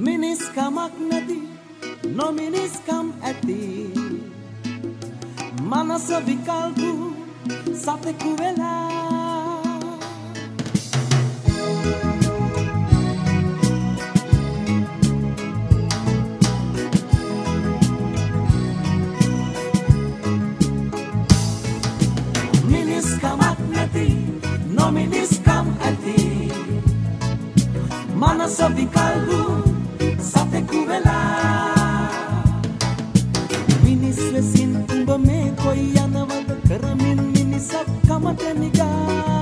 මිනිස්කමක් නැති නොමිනිස්කම් ඇති මනස විකල්පු සතෙකු වෙලා මිනිස්කමක් නැති නොමිනිස්කම් ඇති මනස විකල්පු සතෙකු වෙලා මිනිස් ලෙසින් උඹ මේ කොයි යනවද කරමින් මිනිසක් කමට නිගා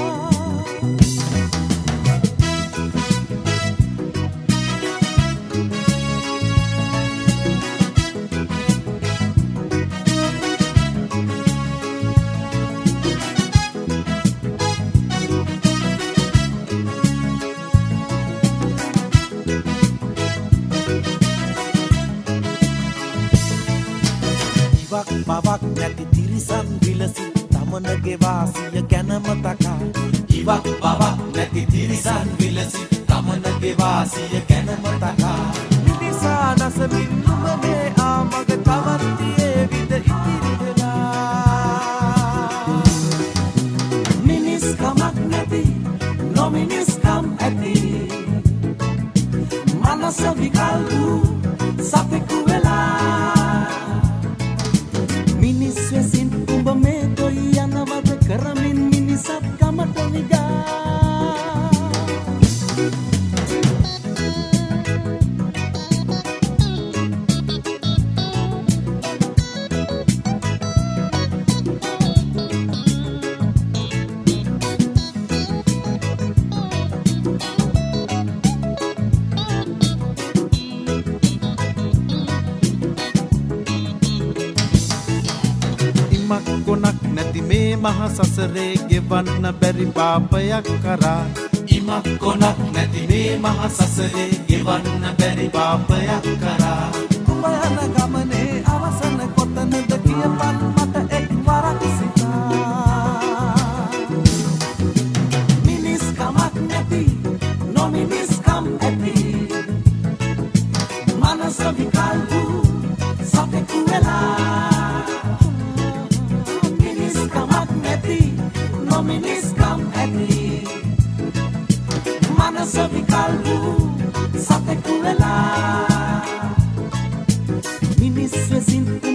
බවක් නැති තිරිසන් විලසි තමනගේ වාසිය ගැනම තකා ඉවක් බවක් නැති තිරිසන් විලසි තමනගේ වාසිය ගැනම තකා මිනිසා නසමින් නුඹගේ ආමග තවන්තියේ විද ඉතිරි වෙලා මිනිස්කමක් නැති නොමිනිස්කම් ඇති මනස විකල්පු සතෙකු වෙලා මිනිස් වෙසින් උඹ මේ කොයි යනවද කරමින් මිනිසත් කමට නිගා ගොනක් නැති මේ මහ සසරේ ගෙවන්න බැරි පාපයක් කරා ඉමක් ගොනක් නැති මේ මහ සසරේ ගෙවන්න බැරි පාපයක් කරා කුඹ යන ගමනේ අවසන කොතනද කියපන් මට එක් වරක් සිතා මිනිස්කමක් නැති නොමිනිස්කම් ඇති මනස විකල්පු සතෙකු වෙලා මිනිස්කම් ඇති මනස විකල්පු සතෙකු වෙලා මිනිස් වෙසින්